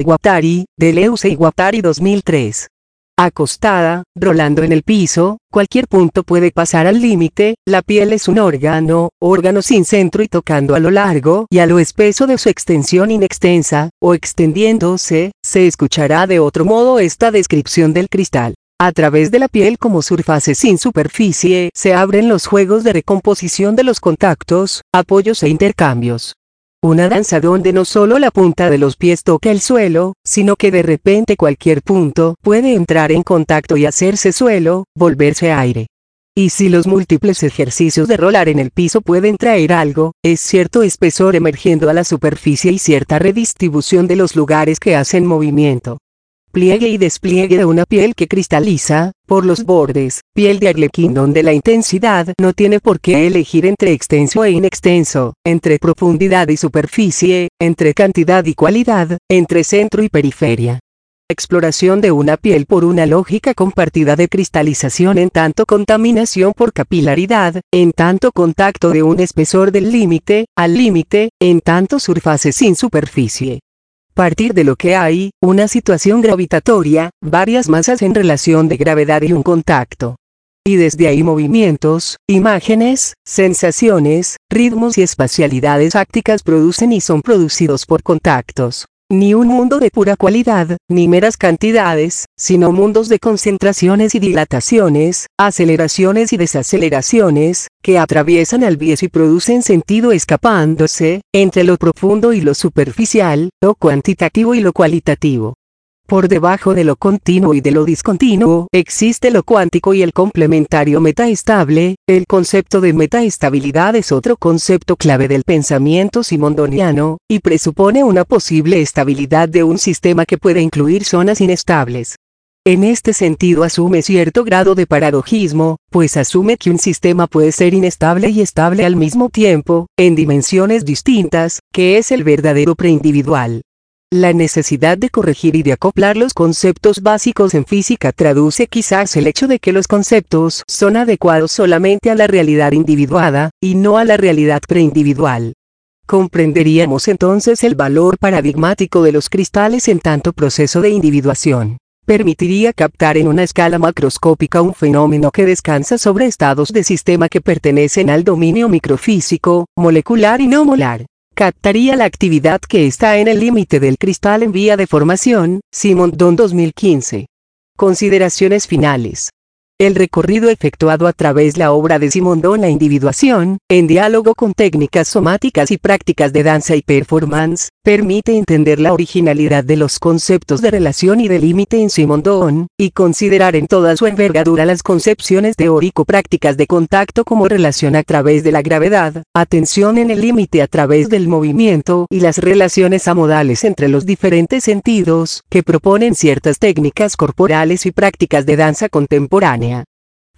y Guattari 2003. Acostada, rolando en el piso, cualquier punto puede pasar al límite, la piel es un órgano sin centro y tocando a lo largo y a lo espeso de su extensión inextensa, o extendiéndose, se escuchará de otro modo esta descripción del cristal. A través de la piel como surface sin superficie, se abren los juegos de recomposición de los contactos, apoyos e intercambios. Una danza donde no solo la punta de los pies toca el suelo, sino que de repente cualquier punto puede entrar en contacto y hacerse suelo, volverse aire. Y si los múltiples ejercicios de rolar en el piso pueden traer algo, es cierto espesor emergiendo a la superficie y cierta redistribución de los lugares que hacen movimiento. Pliegue y despliegue de una piel que cristaliza, por los bordes, piel de arlequín donde la intensidad no tiene por qué elegir entre extenso e inextenso, entre profundidad y superficie, entre cantidad y cualidad, entre centro y periferia. Exploración de una piel por una lógica compartida de cristalización en tanto contaminación por capilaridad, en tanto contacto de un espesor del límite, al límite, en tanto surface sin superficie. Partir de lo que hay, una situación gravitatoria, varias masas en relación de gravedad y un contacto. Y desde ahí movimientos, imágenes, sensaciones, ritmos y espacialidades ácticas producen y son producidos por contactos. Ni un mundo de pura cualidad, ni meras cantidades, sino mundos de concentraciones y dilataciones, aceleraciones y desaceleraciones, que atraviesan al bies y producen sentido escapándose, entre lo profundo y lo superficial, lo cuantitativo y lo cualitativo. Por debajo de lo continuo y de lo discontinuo, existe lo cuántico y el complementario metaestable. El concepto de metaestabilidad es otro concepto clave del pensamiento simondoniano, y presupone una posible estabilidad de un sistema que puede incluir zonas inestables. En este sentido asume cierto grado de paradojismo, pues asume que un sistema puede ser inestable y estable al mismo tiempo, en dimensiones distintas, que es el verdadero preindividual. La necesidad de corregir y de acoplar los conceptos básicos en física traduce quizás el hecho de que los conceptos son adecuados solamente a la realidad individuada, y no a la realidad preindividual. Comprenderíamos entonces el valor paradigmático de los cristales en tanto proceso de individuación. Permitiría captar en una escala macroscópica un fenómeno que descansa sobre estados de sistema que pertenecen al dominio microfísico, molecular y no molar. Captaría la actividad que está en el límite del cristal en vía de formación. Simondon 2015. Consideraciones finales. El recorrido efectuado a través la obra de Simondon, la individuación, en diálogo con técnicas somáticas y prácticas de danza y performance, permite entender la originalidad de los conceptos de relación y de límite en Simondon, y considerar en toda su envergadura las concepciones teórico-prácticas de contacto como relación a través de la gravedad, atención en el límite a través del movimiento y las relaciones amodales entre los diferentes sentidos, que proponen ciertas técnicas corporales y prácticas de danza contemporánea.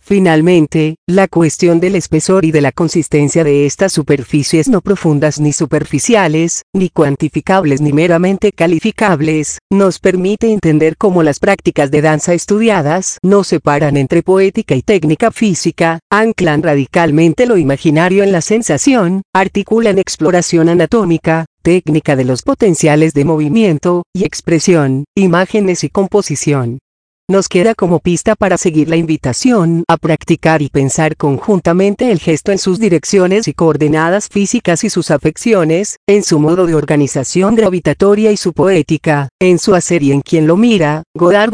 Finalmente, la cuestión del espesor y de la consistencia de estas superficies no profundas ni superficiales, ni cuantificables ni meramente calificables, nos permite entender cómo las prácticas de danza estudiadas no separan entre poética y técnica física, anclan radicalmente lo imaginario en la sensación, articulan exploración anatómica, técnica de los potenciales de movimiento y expresión, imágenes y composición. Nos queda como pista para seguir la invitación a practicar y pensar conjuntamente el gesto en sus direcciones y coordenadas físicas y sus afecciones, en su modo de organización gravitatoria y su poética, en su hacer y en quien lo mira, Godard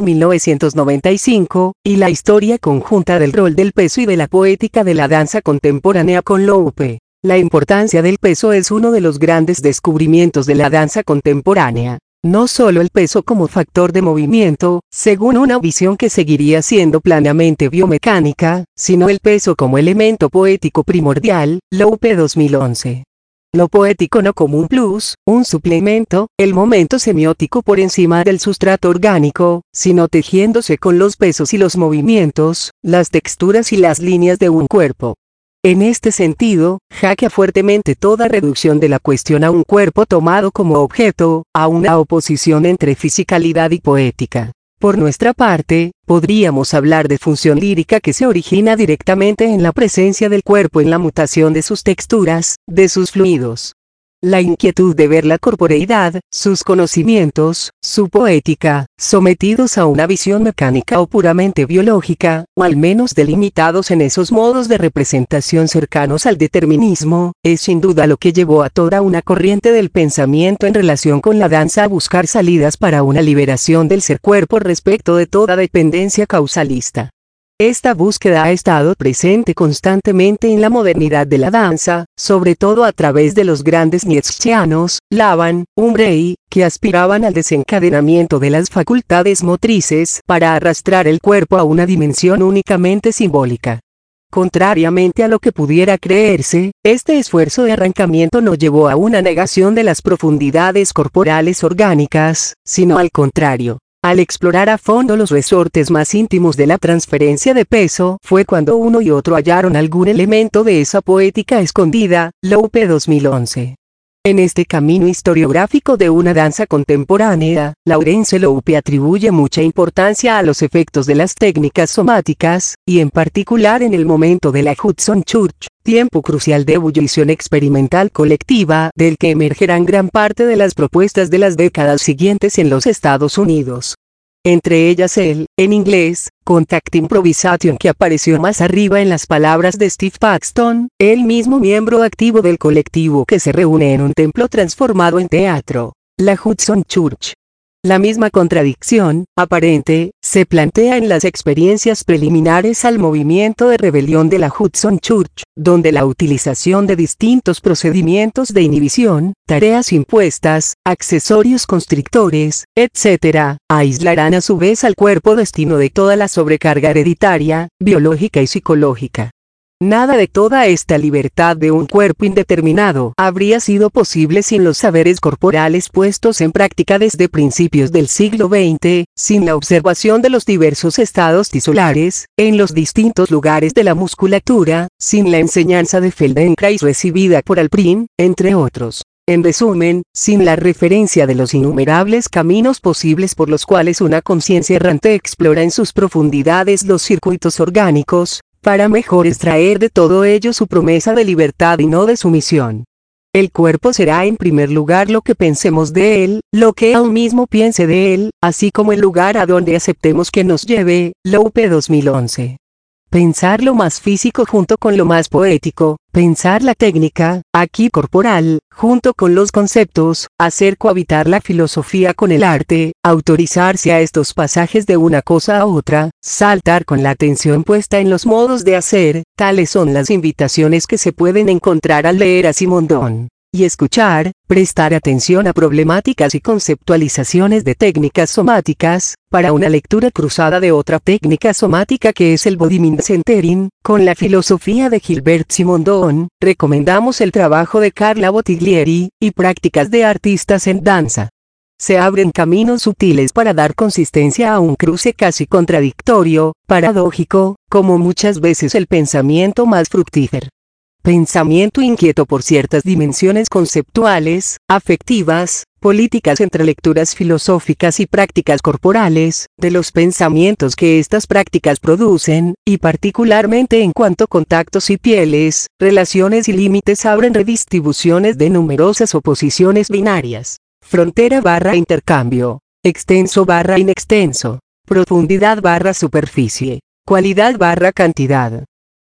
1995, y la historia conjunta del rol del peso y de la poética de la danza contemporánea con Lope. La importancia del peso es uno de los grandes descubrimientos de la danza contemporánea. No solo el peso como factor de movimiento, según una visión que seguiría siendo plenamente biomecánica, sino el peso como elemento poético primordial, Lope 2011. Lo poético no como un plus, un suplemento, el momento semiótico por encima del sustrato orgánico, sino tejiéndose con los pesos y los movimientos, las texturas y las líneas de un cuerpo. En este sentido, hackea fuertemente toda reducción de la cuestión a un cuerpo tomado como objeto, a una oposición entre fisicalidad y poética. Por nuestra parte, podríamos hablar de función lírica que se origina directamente en la presencia del cuerpo en la mutación de sus texturas, de sus fluidos. La inquietud de ver la corporeidad, sus conocimientos, su poética, sometidos a una visión mecánica o puramente biológica, o al menos delimitados en esos modos de representación cercanos al determinismo, es sin duda lo que llevó a toda una corriente del pensamiento en relación con la danza a buscar salidas para una liberación del ser-cuerpo respecto de toda dependencia causalista. Esta búsqueda ha estado presente constantemente en la modernidad de la danza, sobre todo a través de los grandes nietzscheanos, Laban, Umbrey, que aspiraban al desencadenamiento de las facultades motrices para arrastrar el cuerpo a una dimensión únicamente simbólica. Contrariamente a lo que pudiera creerse, este esfuerzo de arrancamiento no llevó a una negación de las profundidades corporales orgánicas, sino al contrario. Al explorar a fondo los resortes más íntimos de la transferencia de peso, fue cuando uno y otro hallaron algún elemento de esa poética escondida, Lope 2011. En este camino historiográfico de una danza contemporánea, Laurence Lope atribuye mucha importancia a los efectos de las técnicas somáticas, y en particular en el momento de la Hudson Church, tiempo crucial de ebullición experimental colectiva, del que emergerán gran parte de las propuestas de las décadas siguientes en los Estados Unidos. Entre ellas en inglés, Contact Improvisation, que apareció más arriba en las palabras de Steve Paxton, el mismo miembro activo del colectivo que se reúne en un templo transformado en teatro, la Hudson Church. La misma contradicción, aparente, se plantea en las experiencias preliminares al movimiento de rebelión de la Hudson Church, donde la utilización de distintos procedimientos de inhibición, tareas impuestas, accesorios constrictores, etc., aislarán a su vez al cuerpo destino de toda la sobrecarga hereditaria, biológica y psicológica. Nada de toda esta libertad de un cuerpo indeterminado habría sido posible sin los saberes corporales puestos en práctica desde principios del siglo XX, sin la observación de los diversos estados tisulares, en los distintos lugares de la musculatura, sin la enseñanza de Feldenkrais recibida por Alprin, entre otros. En resumen, sin la referencia de los innumerables caminos posibles por los cuales una conciencia errante explora en sus profundidades los circuitos orgánicos, para mejor extraer de todo ello su promesa de libertad y no de sumisión. El cuerpo será en primer lugar lo que pensemos de él, lo que él mismo piense de él, así como el lugar a donde aceptemos que nos lleve, Lope 2011. Pensar lo más físico junto con lo más poético, pensar la técnica, aquí corporal, junto con los conceptos, hacer cohabitar la filosofía con el arte, autorizarse a estos pasajes de una cosa a otra, saltar con la atención puesta en los modos de hacer, tales son las invitaciones que se pueden encontrar al leer a Simondon. Y escuchar, prestar atención a problemáticas y conceptualizaciones de técnicas somáticas, para una lectura cruzada de otra técnica somática que es el Body Mind Centering, con la filosofía de Gilbert Simondon, recomendamos el trabajo de Carla Bottiglieri, y prácticas de artistas en danza. Se abren caminos sutiles para dar consistencia a un cruce casi contradictorio, paradójico, como muchas veces el pensamiento más fructífero. Pensamiento inquieto por ciertas dimensiones conceptuales, afectivas, políticas entre lecturas filosóficas y prácticas corporales, de los pensamientos que estas prácticas producen, y particularmente en cuanto a contactos y pieles, relaciones y límites abren redistribuciones de numerosas oposiciones binarias. Frontera barra intercambio, extenso barra inextenso, profundidad barra superficie, cualidad barra cantidad,